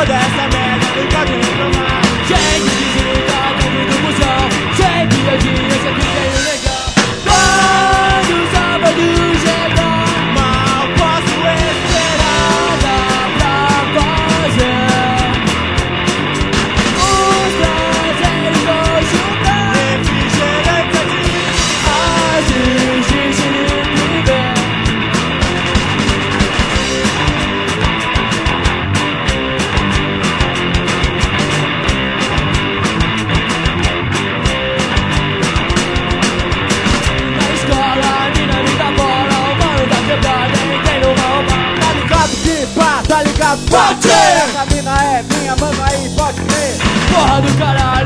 foda essa merda, não pode reclamar. Gente desliga dentro do busão, sei que audiência que tem o negão. Todo sábado chega, mal posso esperar da fazer os prazeres vou juntar. Refrigerante assiste viver. Na escola, a mina me dá bola, o mano tá quebrado, entrei numa roupa. Tá ligado que pá, tá ligado? Pode! Essa mina é minha, mano, aí pode crer. Porra do caralho.